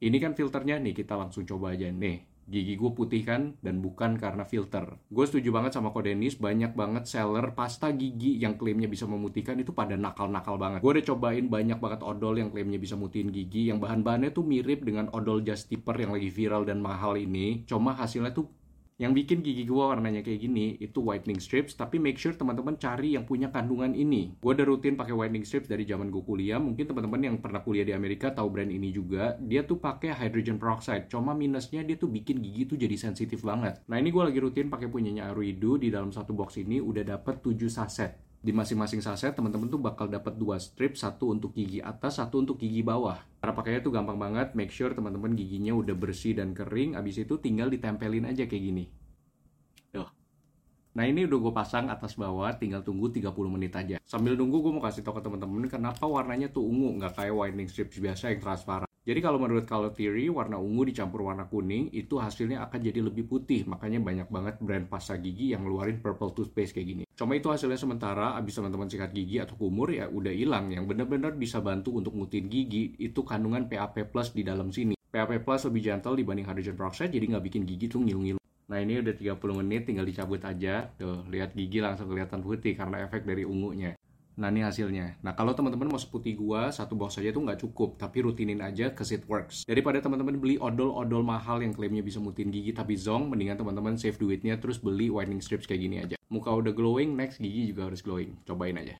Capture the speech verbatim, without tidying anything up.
Ini kan filternya nih, kita langsung coba aja nih. Gigi gue putih kan, dan bukan karena filter. Gue setuju banget sama Ko Dennis, banyak banget seller pasta gigi yang klaimnya bisa memutihkan itu pada nakal-nakal banget. Gue udah cobain banyak banget odol yang klaimnya bisa mutihin gigi, yang bahan-bahannya tuh mirip dengan odol Just Tipper yang lagi viral dan mahal ini. Cuma hasilnya tuh yang bikin gigi gue warnanya kayak gini itu whitening strips, tapi make sure teman-teman cari yang punya kandungan ini. Gue udah rutin pakai whitening strips dari zaman gue kuliah. Mungkin teman-teman yang pernah kuliah di Amerika tahu brand ini juga. Dia tuh pakai hydrogen peroxide. Cuma minusnya dia tuh bikin gigi tuh jadi sensitif banget. Nah ini gue lagi rutin pakai punyanya Aruidu. Di dalam satu box ini udah dapet tujuh saset. Di masing-masing saset teman-teman tuh bakal dapat dua strip, satu untuk gigi atas, satu untuk gigi bawah. Cara pakainya tuh gampang banget. Make sure teman-teman giginya udah bersih dan kering. Abis itu tinggal ditempelin aja kayak gini. Tuh. Nah ini udah gue pasang atas bawah, tinggal tunggu tiga puluh menit aja. Sambil nunggu gue mau kasih tau ke teman-teman kenapa warnanya tuh ungu, nggak kayak whitening strips biasa yang transparan. Jadi kalau menurut color theory, warna ungu dicampur warna kuning itu hasilnya akan jadi lebih putih. Makanya banyak banget brand pasta gigi yang ngeluarin purple toothpaste kayak gini. Cuma itu hasilnya sementara. Abis teman-teman sikat gigi atau kumur ya udah hilang. Yang benar-benar bisa bantu untuk mutihin gigi itu kandungan P A P plus di dalam sini. P A P plus lebih gentle dibanding hydrogen peroxide, jadi nggak bikin gigi tuh ngilu-ngilu. Nah ini udah tiga puluh menit, tinggal dicabut aja. Tuh, lihat gigi langsung kelihatan putih karena efek dari ungunya. Nah ini hasilnya. Nah kalau teman-teman mau seputih gua, satu box aja tuh nggak cukup, tapi rutinin aja ke It Works. Daripada teman-teman beli odol-odol mahal yang klaimnya bisa mutihin gigi tapi zong, mendingan teman-teman save duitnya terus beli whitening strips kayak gini aja. Muka udah glowing, next gigi juga harus glowing. Cobain aja.